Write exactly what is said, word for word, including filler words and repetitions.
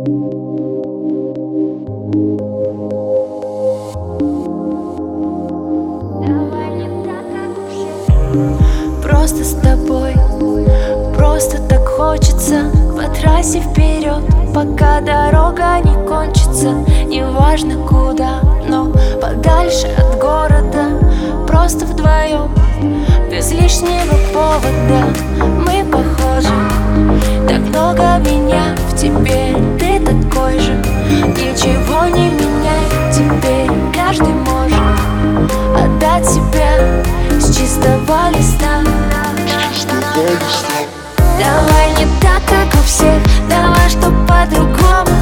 Просто с тобой, просто так хочется по трассе вперед, пока дорога не кончится. Неважно куда, но подальше от города. Просто вдвоем, без лишнего повода. Мы похожи, так много меня в тебе. Ты такой же, ничего не меняет теперь. Каждый может отдать себя с чистого листа. Давай не так, как у всех, давай, чтоб по-другому.